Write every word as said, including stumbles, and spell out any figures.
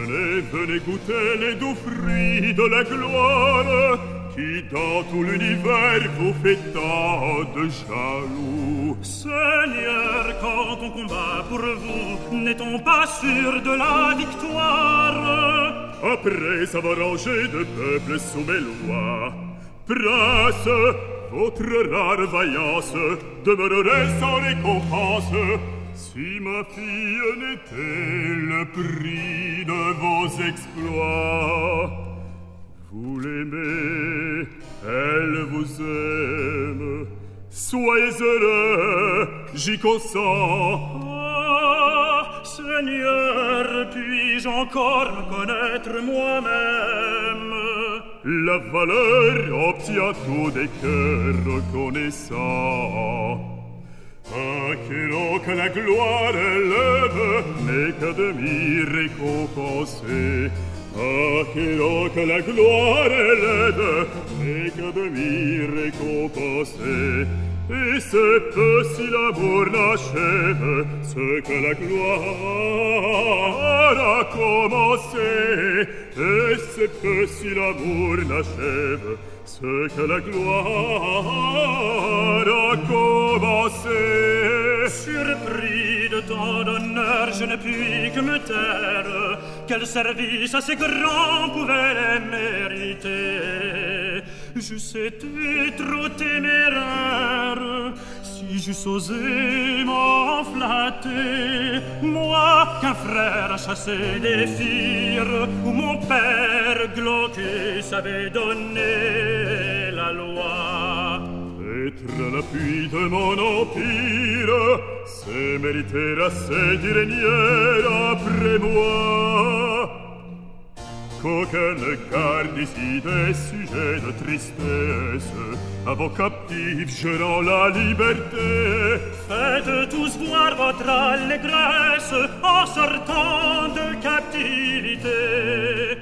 Venez, venez goûter les doux fruits de la gloire, qui dans tout l'univers vous fait tant de jaloux. Seigneur, quand on combat pour vous, n'est-on pas sûr de la victoire? Après avoir rangé de peuples sous mes lois, prince, votre rare vaillance demeurerait sans récompense si ma fille n'était le prix de vos exploits. Vous l'aimez, elle vous aime, soyez heureux, j'y consens. Ah, Seigneur, puis-je encore me connaître moi-même? La valeur obtient tout des cœurs reconnaissants. Un héros que la gloire élève n'est qu'à demi récompensé. Un héros que la gloire élève n'est qu'à demi récompensé. Et c'est peu si l'amour n'achève ce que la gloire a commencé. Et c'est peu si l'amour n'achève ce que la gloire a commencé. Surpris de tant d'honneur, je ne puis que me taire. Quel service assez grand pouvait les mériter? J'eusse été trop téméraire si j'eusse osé m'en flatter. Moi qu'un frère chassé des fires, où mon père glauque savait donner la loi. Être à l'appui de mon empire, c'est mériter assez d'y régner après moi. Qu'aucun ne garde ici des sujets de tristesse, à vos captifs je rends la liberté. Faites tous voir votre allégresse en sortant de captivité.